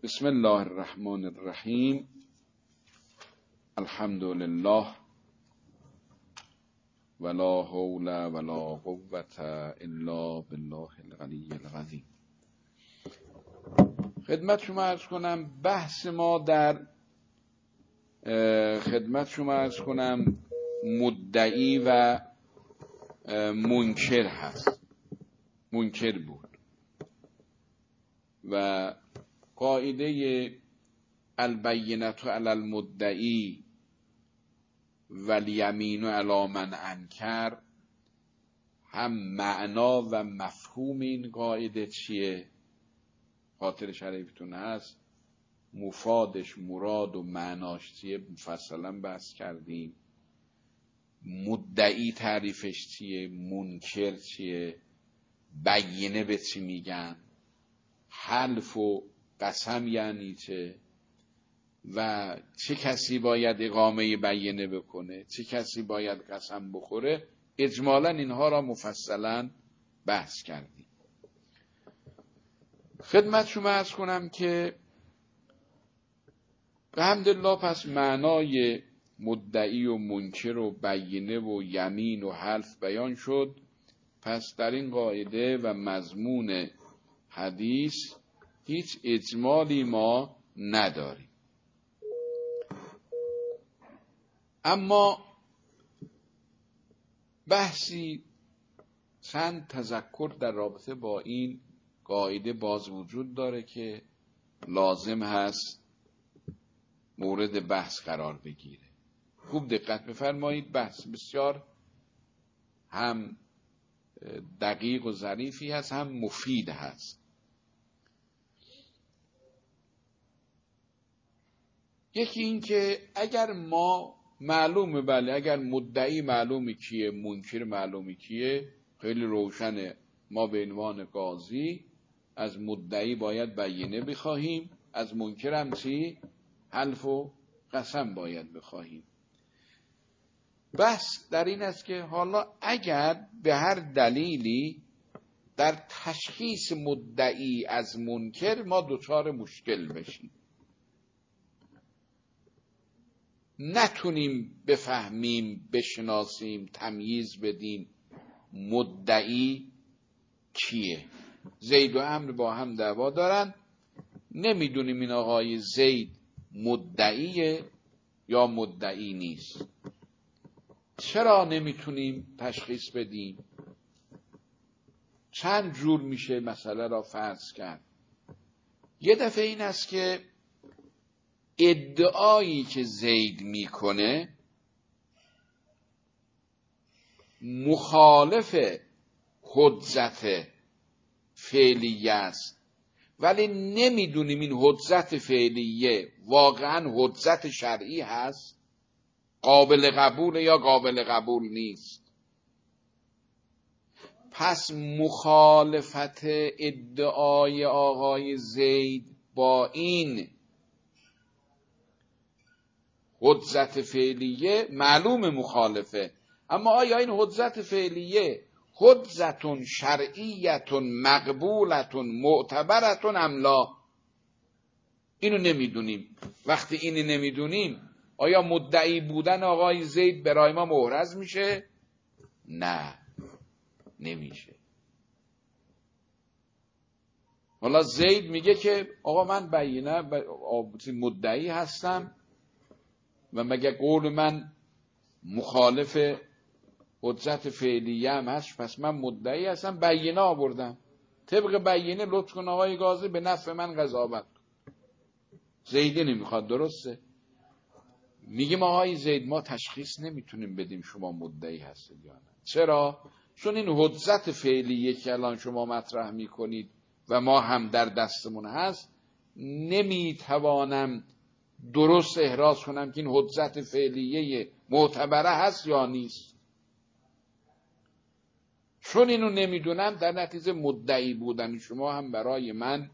بسم الله الرحمن الرحیم. الحمد لله ولا حول ولا قوة الا بالله العلی العظیم. خدمت شما عرض کنم بحث ما در مدعی و منکر هست. منکر بود و قاعده البینة علی المدعی والیمین علی من انکر، هم معنا و مفهوم این قاعده چیه خاطر شریفتون هست، مفادش مراد و معناش چیه مفصلا بحث کردیم. مدعی تعریفش چیه، منکر چیه، بینه به چی میگن، حلف و قسم یعنی چه و چه کسی باید اقامه بینه بکنه، چه کسی باید قسم بخوره. اجمالا اینها را مفصلا بحث کردیم. خدمت شما عرض کنم که الحمدلله پس معنای مدعی و منکر و بینه و یمین و حلف بیان شد. پس در این قاعده و مضمون حدیث هیچ اجمالی ما نداریم. اما بحثی چند تذکر در رابطه با این قاعده باز وجود داره که لازم هست مورد بحث قرار بگیره. خوب دقت بفرمایید، بحث بسیار هم دقیق و ظریفی هست، هم مفید هست. یکی این که اگر ما معلومه، بله، اگر مدعی معلومه کیه، منکر معلومه کیه، خیلی روشنه. ما به عنوان قاضی از مدعی باید بینه بخواهیم، از منکر هم چی؟ حلف و قسم باید بخواهیم. بس در این است که حالا اگر به هر دلیلی در تشخیص مدعی از منکر ما دچار مشکل بشیم، نتونیم بفهمیم، بشناسیم، تمییز بدیم مدعی کیه. زید و عمرو با هم دعوا دارن، نمیدونیم این آقای زید مدعیه یا مدعی نیست. چرا نمیتونیم تشخیص بدیم؟ چند جور میشه مسئله را فرض کرد. یه دفعه این است که ادعایی که زید میکنه مخالف حجت فعلیه است، ولی نمیدونیم این حجت فعلیه واقعا حجت شرعی هست، قابل قبول یا قابل قبول نیست. پس مخالفت ادعای آقای زید با این حجت فعلیه معلوم مخالفه، اما آیا این حجت فعلیه حجت شرعیت مقبولت معتبرت ام لا؟ اینو نمیدونیم. وقتی اینو نمیدونیم آیا مدعی بودن آقای زید برای ما محرز میشه؟ نه، نمیشه. حالا زید میگه که آقا من بینه مدعی هستم و مگه قول من مخالف حجت فعلیه هم هست، پس من مدعی هستم، بینه آوردم. طبق بینه لطف کن آقای قاضی به نفع من قضاوت. زیدی نمیخواد، درسته؟ میگیم آقای زید ما تشخیص نمیتونیم بدیم شما مدعی هستید یا نه. چرا؟ چون این حجت فعلیه که الان شما مطرح میکنید و ما هم در دستمون هست، نمیتوانم درست احراز کنم که این حجت فعلیه معتبره هست یا نیست. چون اینو نمیدونم در نتیجه مدعی بودن شما هم برای من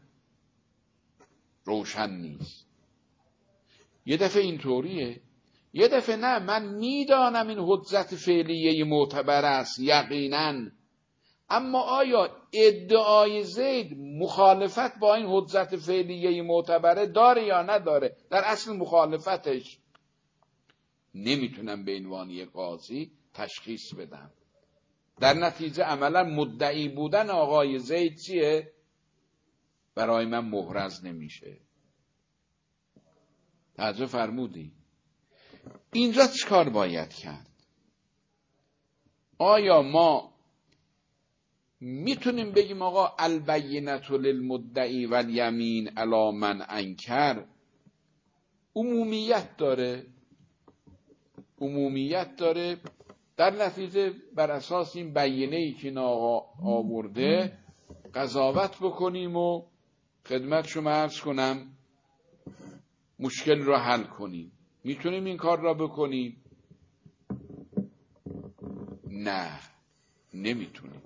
روشن نیست. یه دفعه اینطوریه، یه دفعه نه، من میدانم این حجت فعلیه معتبر است یقینا، اما آیا ادعای زید مخالفت با این حجت فعلیه معتبره داره یا نداره؟ در اصل مخالفتش نمیتونم به عنوان یک قاضی تشخیص بدم. در نتیجه عملا مدعی بودن آقای زید چیه؟ برای من محرز نمیشه. توجه فرمودی؟ اینجا چیکار باید کرد؟ آیا ما میتونیم بگیم آقا البینة للمدعی والیمین علی من انکر عمومیت داره؟ عمومیت داره. در نتیجه بر اساس این بینه‌ای که این آقا آورده قضاوت بکنیم و خدمت شما عرض کنم مشکل را حل کنیم. میتونیم این کار را بکنیم؟ نه، نمیتونیم.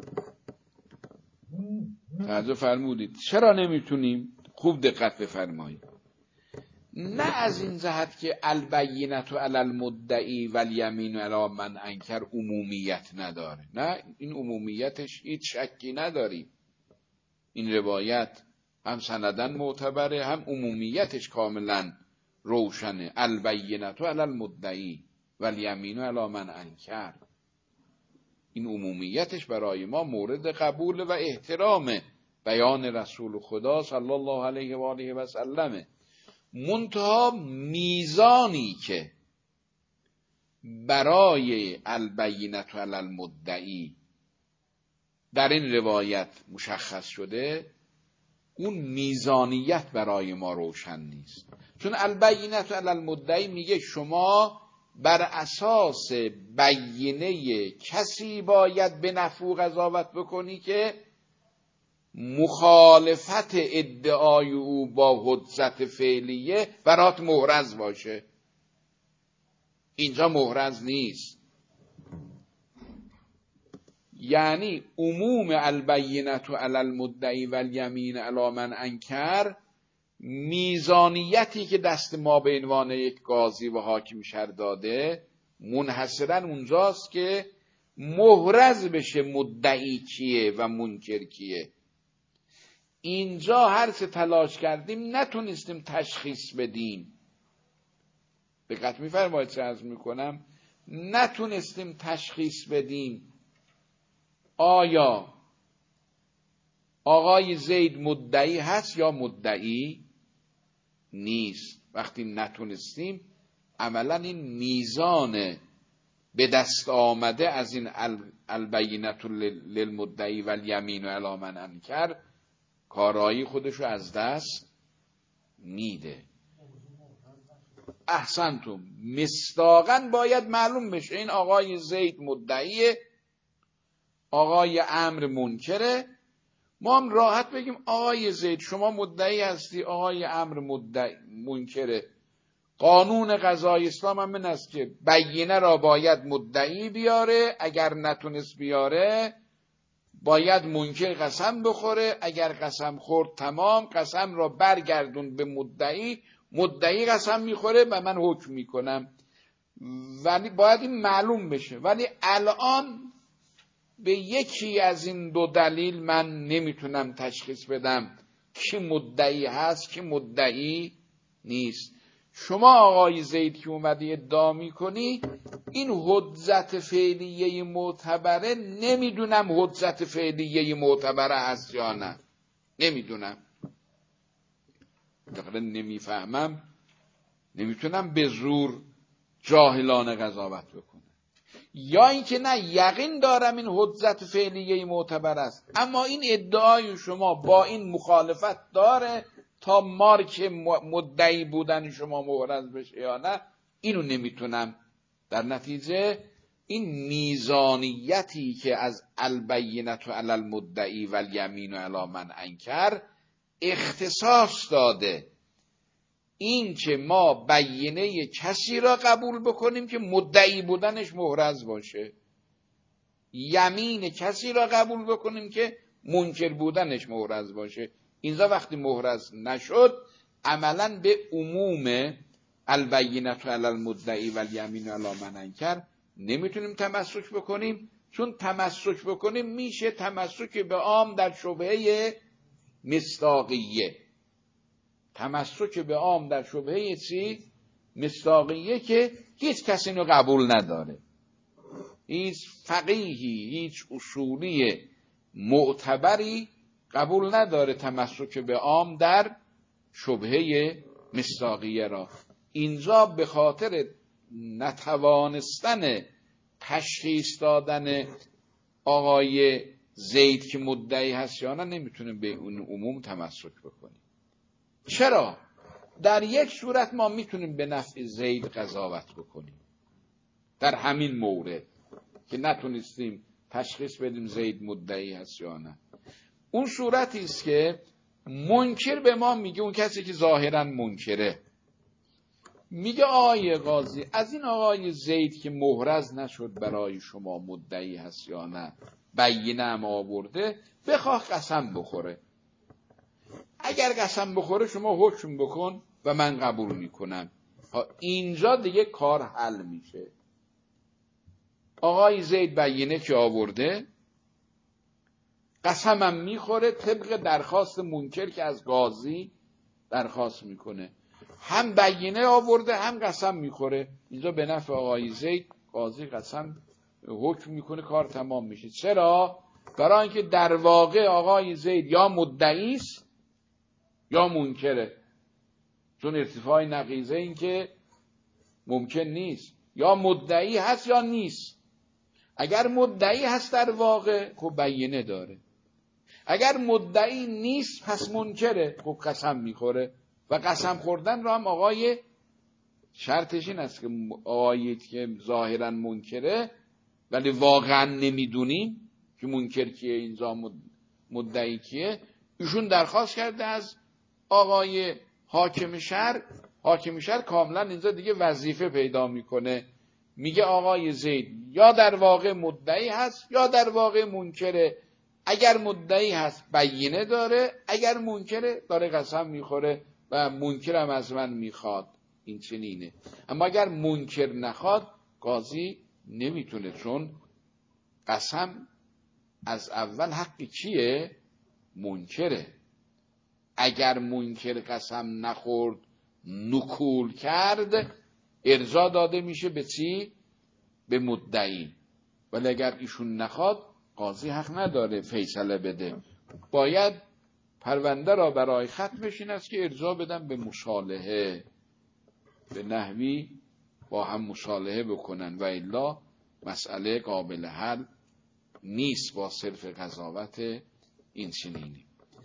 توجه فرمودید؟ چرا نمیتونیم؟ خوب دقت بفرمایید. نه از این جهت که البینة علی المدعی والیمین علی من انکر عمومیت نداره، نه، این عمومیتش هیچ شکی نداریم. این روایت هم سندن معتبره، هم عمومیتش کاملا روشنه. البینة علی المدعی والیمین علی من انکر، این عمومیتش برای ما مورد قبول و احترام بیان رسول خدا صلی الله علیه و آله و سلم. منتها میزانی که برای البینة علی المدعی در این روایت مشخص شده، اون میزانیت برای ما روشن نیست. چون البینة علی المدعی میگه شما بر اساس بینه کسی باید به نفع قضاوت بکنی که مخالفت ادعای او با حجت فعلیه برات محرز باشه. اینجا محرز نیست. یعنی عموم البینة علی المدعی والیمین علی من انکر میزانیتی که دست ما به عنوان یک قاضی و حاکم شرع داده منحصرا اونجاست که محرز بشه مدعی کیه و منکر کیه. اینجا هر چه تلاش کردیم نتونستیم تشخیص بدیم. دقت می‌فرمایید چه عرض میکنم؟ نتونستیم تشخیص بدیم آیا آقای زید مدعی هست یا مدعی نیست. وقتی نتونستیم عملا این میزان به دست آمده از این البینة للمدعی والیمین علی من انکر کارایی خودشو از دست میده. احسنتم. مصداقاً باید معلوم بشه این آقای زید مدعیه، آقای عمرو منکره. ما هم راحت بگیم آقای زید شما مدعی هستی، آقای عمرو منکره. قانون قضای اسلام هم این است که بینه را باید مدعی بیاره، اگر نتونست بیاره باید منکر قسم بخوره، اگر قسم خورد تمام، قسم را برگردون به مدعی، مدعی قسم میخوره و من حکم میکنم. ولی باید این معلوم بشه. ولی الان به یکی از این دو دلیل من نمیتونم تشخیص بدم کی مدعی هست کی مدعی نیست. شما آقای زید که اومدی ادعا میکنی این حجت فعلیه معتبره، نمیدونم حجت فعلیه معتبره هست یا نه، نمیدونم. دقیقا نمیفهمم، نمیتونم به زور جاهلانه قضاوت بکنم. یا اینکه نه یقین دارم این حجت فعلیه معتبر است، اما این ادعای شما با این مخالفت داره تا مارک مدعی بودن شما محرز بشه یا نه، اینو نمیتونم. در نتیجه این میزانیتی که از البینة علی المدعی والیمین علی من انکر اختصاص داده، این که ما بینه کسی را قبول بکنیم که مدعی بودنش محرز باشه، یمین کسی را قبول بکنیم که منکر بودنش محرز باشه. اینجا وقتی محرز نشد عملا به عموم البینة علی المدعی والیمین علی من انکر نمیتونیم تمسک بکنیم چون تمسک بکنه میشه تمسک به عام در شبهه مصداقیه. تمسک به عام در شبهه چی؟ مصداقیه، که هیچ کسی اینو قبول نداره. هیچ فقیهی، هیچ اصولی معتبری قبول نداره تمسک به عام در شبهه مصداقیه را. اینجا به خاطر نتوانستن تشخیص دادن آقای زید که مدعی هست یا نه نمیتونه به اون عموم تمسک بکنیم. چرا؟ در یک صورت ما میتونیم به نفع زید قضاوت بکنیم، در همین مورد که نتونستیم تشخیص بدیم زید مدعی هست یا نه. اون صورتی است که منکر به ما میگه، اون کسی که ظاهرا منکره میگه آقای قاضی از این آقای زید که محرز نشد برای شما مدعی هست یا نه، بینه هم آورده، بخواه قسم بخوره. اگر قسم بخوره شما حکم بکن و من قبول میکنم. اینجا دیگه کار حل میشه. آقای زید بینه که آورده، قسمم میخوره طبق درخواست منکر که از قاضی درخواست میکنه. هم بینه آورده هم قسم میخوره. اینجا به نفع آقای زید، قاضی قسم حکم میکنه، کار تمام میشه. چرا؟ برای اینکه در واقع آقای زید یا مدعی است یا منکره، چون ارتفاع نقیضه این که ممکن نیست، یا مدعی هست یا نیست. اگر مدعی هست در واقع خب بینه داره، اگر مدعی نیست پس منکره، خب قسم میخوره. و قسم خوردن رو هم آقای شرطش این است که آقایی که ظاهرا منکره ولی واقعا نمیدونیم که منکر کیه، اینجا مدعی کیه، ایشون درخواست کرده از آقای حاکم شهر. حاکم شهر کاملا اینجا دیگه وظیفه پیدا میکنه، میگه آقای زید یا در واقع مدعی هست یا در واقع منکره. اگر مدعی هست بینه داره، اگر منکره داره قسم میخوره و منکرم از من میخواد. این چنینه. اما اگر منکر نخواد قاضی نمیتونه، چون قسم از اول حقی کیه؟ منکره. اگر منکر قسم نخورد نکول کرد ارجاع داده میشه به چی؟ به مدعی. ولی اگر ایشون نخواد قاضی حق نداره فیصله بده، باید پرونده را برای ختمش این است که ارجاع بدن به مصالحه، به نحوی با هم مصالحه بکنن و الا مسئله قابل حل نیست با صرف قضاوت این چنینی.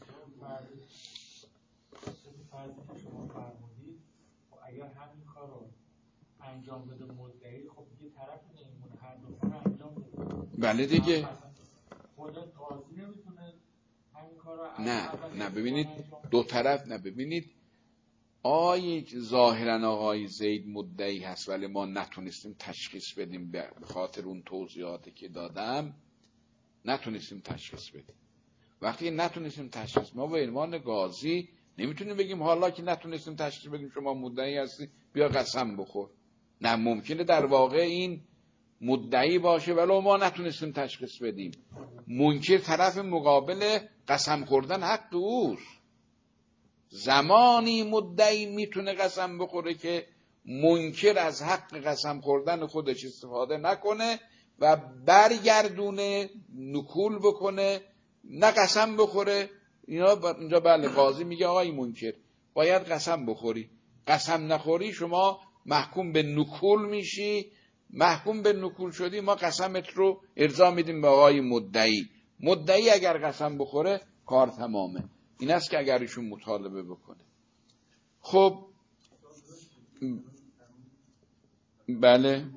شما فرمودید اگر همین کار رو انجام بده مدعی، خب یه طرف نمیمونه، هر دو طرف انجام بده. بله دیگه. خود قاضی نمیتونه همین کار رو نه ببینید دو طرف، نه ببینید آیه ظاهرا آقای زید مدعی هست ولی ما نتونستیم تشخیص بدیم به خاطر اون توضیحاتی که دادم، نتونستیم تشخیص بدیم. وقتی نتونستیم تشخیص، ما به عنوان قاضی نمیتونیم بگیم حالا که نتونستیم تشخیص بدیم شما مدعی هستی بیا قسم بخور. نه، ممکنه در واقع این مدعی باشه ولی ما نتونستیم تشخیص بدیم. منکر طرف مقابل قسم خوردن حق اوست. زمانی مدعی میتونه قسم بخوره که منکر از حق قسم خوردن خودش استفاده نکنه و برگردونه، نکول بکنه، نه قسم بخوره. اینجا بله قاضی میگه آقای منکر باید قسم بخوری، قسم نخوری شما محکوم به نکول میشی. محکوم به نکول شدی ما قسمت رو ارجاع میدیم به آقای مدعی. مدعی اگر قسم بخوره کار تمامه. این است که اگر ایشون مطالبه بکنه. خب بله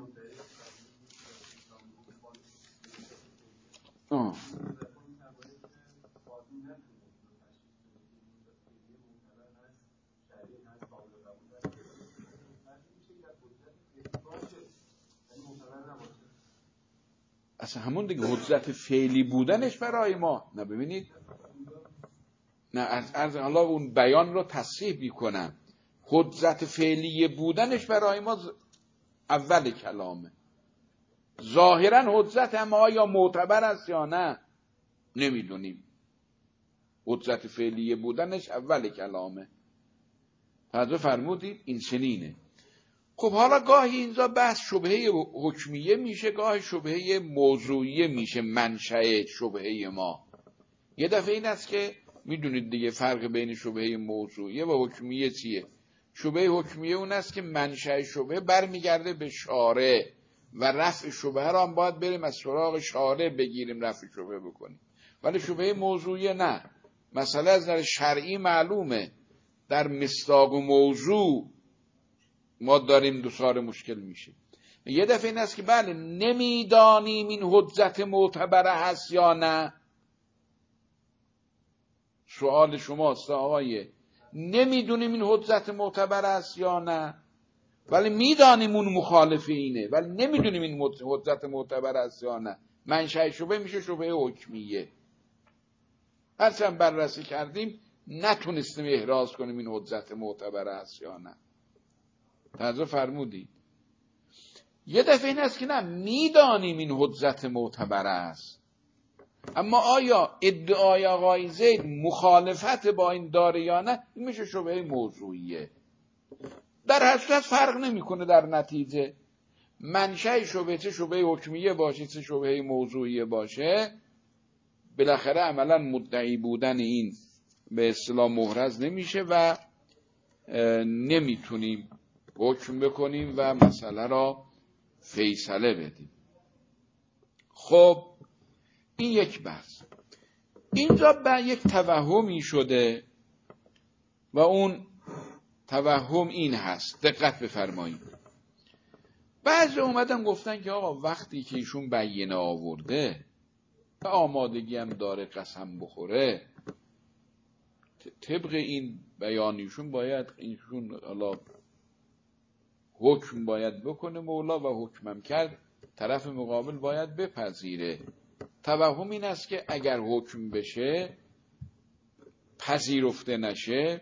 اصلا همون دیگه حجت فعلی بودنش برای ما. نه ببینید، نه از حالا اون بیان رو تصحیح میکنم. حجت فعلی بودنش برای ما اول کلامه. ظاهرا حجت، اما آیا معتبر است یا نه نمیدونیم. حجت فعلیه بودنش اول کلامه. توجه فرمودید؟ این چنینه. خب حالا گاهی اینجا بحث شبهه حکمیه میشه، گاهی شبهه موضوعیه میشه. منشأ شبهه ما یه دفعه این است که میدونید دیگه فرق بین شبهه موضوعیه و حکمیه چیه. شبهه حکمیه اون است که منشأ شبهه برمیگرده به شارع و رفع شبهه را هم باید بریم از سراغ شارع بگیریم رفع شبهه بکنیم. ولی شبهه موضوعیه نه. مسئله از نظر شرعی معلومه، در مصداق و موضوع ما داریم دوچار مشکل میشه. یه دفعه این است که بله نمیدانیم این حجت معتبره هست یا نه. سوال شماست آقای، نمیدونیم این حجت معتبر است یا نه، ولی میدانیم اون مخالف اینه، ولی نمیدونیم این حجت معتبر است یا نه. منشأ شبهه میشه شبهه حکمیه. هرچند بررسی کردیم نتونستیم احراز کنیم این حجت معتبر است یا نه. توجه فرمودید؟ یه دفعه این است که نه میدانیم این حجت معتبر است، اما آیا ادعای آقای زید مخالفت با این داره یا نه، این میشه شبهه موضوعیه. در حقیقت فرق نمیکنه در نتیجه. منشأ شبهه چه شبهه حکمیه باشه چه شبهه موضوعیه باشه، بالاخره عملا مدعی بودن این به اصطلاح محرز نمیشه و نمیتونیم حکم بکنیم و مسئله را فیصله بدیم. خب این یک بحث. اینجا به یک توهمی شده و اون توهم این هست، دقت بفرمایید. بعضی اومدن گفتن که آقا وقتی که ایشون بیانه آورده و آمادگی هم داره قسم بخوره، طبق این بیانیشون باید ایشون حالا حکم باید بکنه مولا و حکمم کرد، طرف مقابل باید بپذیره. توهم این است که اگر حکم بشه پذیرفته نشه،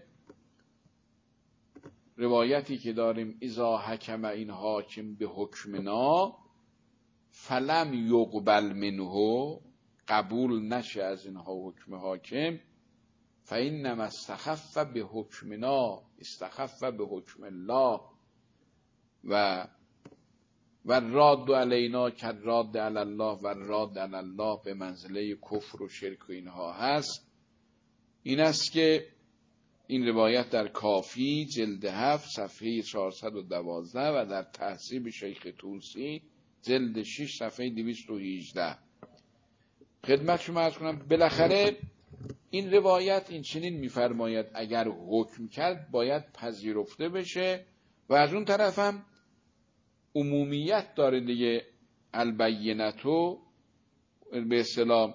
روایتی که داریم اذا حکم این حاکم به حکمنا فلم یقبل منه، قبول نشه از اینها حکم حاکم، فانما استخف به حکمنا استخف به حکم الله و راد علینا کراد علی الله و راد علی الله به منزله کفر و شرک و اینها هست. این است که این روایت در کافی جلد 7 صفحه 412 و در تهذیب شیخ طوسی جلد 6 صفحه 218. خدمت شما عرض کنم بالاخره این روایت این چنین میفرماید اگر حکم کرد باید پذیرفته بشه و از اون طرف هم عمومیت داره دیگه. البینتو به اصطلاح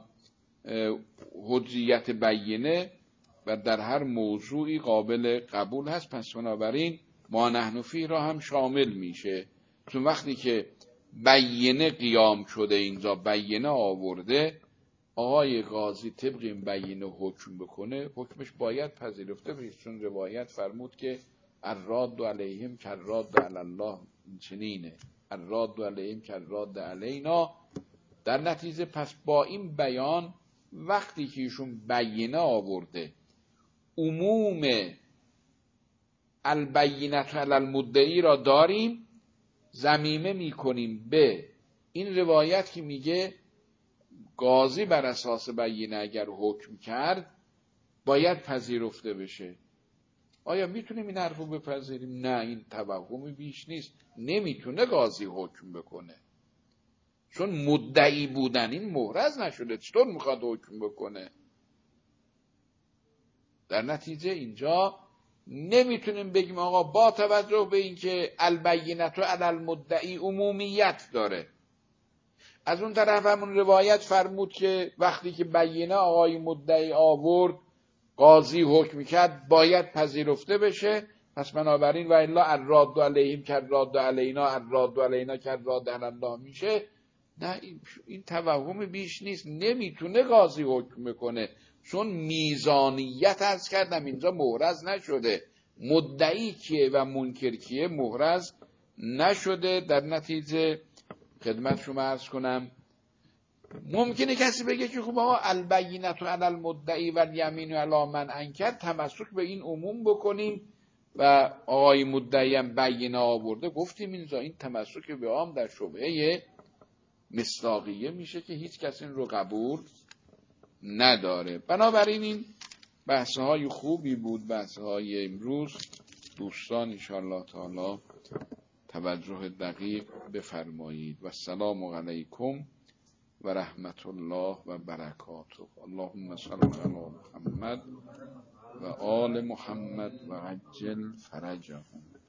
حجیت بینه و در هر موضوعی قابل قبول هست، پس بنابراین ما نحن فیه را هم شامل میشه. چون وقتی که بینه قیام شده، اینجا بینه آورده، آقای قاضی طبق این بینه حکم بکنه، حکمش باید پذیرفته بشه. چون روایت فرمود که الراد علیهم کراد علی الله، چنینه الراد علیهم کراد علینا. در نتیجه پس با این بیان وقتی که ایشون بینه آورده، عموم البینة علی المدعی را داریم، ضمیمه میکنیم به این روایت که میگه قاضی بر اساس بینه اگر حکم کرد باید پذیرفته بشه. آیا میتونیم این حرفو بپذیریم؟ نه، این توهمی بیش نیست. نمیتونه قاضی حکم بکنه، چون مدعی بودن این محرز نشده، چطور میخواد حکم بکنه؟ در نتیجه اینجا نمیتونیم بگیم آقا با توجه به اینکه البینة علی المدعی عمومیت داره، از اون طرف همون روایت فرمود که وقتی که بینه آقای مدعی آورد قاضی حکم کرد باید پذیرفته بشه، پس بنابراین و الا الراد علیهم کراد علینا الراد علینا کراد علی الله میشه. نه، این توهم بیش نیست. نمیتونه قاضی حکم بکنه، چون میزانیت عرض کردم اینجا محرز نشده. مدعی کیه و منکر کیه محرز نشده. در نتیجه خدمت شما عرض کنم ممکنه کسی بگه که خب آقا البینة علی المدعی و الیمین علی من انکر، تمسک به این عموم بکنیم و آقای مدعی هم بینه آورده. گفتیم این تمسک به عام در شبهه مصداقیه میشه که هیچ کس این رو قبول نداره. بنابراین این بحث‌های خوبی بود، بحث‌های امروز. دوستان انشاءالله تعالی توجه دقیق بفرمایید. و السلام علیکم و رحمت الله و برکاته. اللهم صل علی محمد و آل محمد و عجل فرجهم.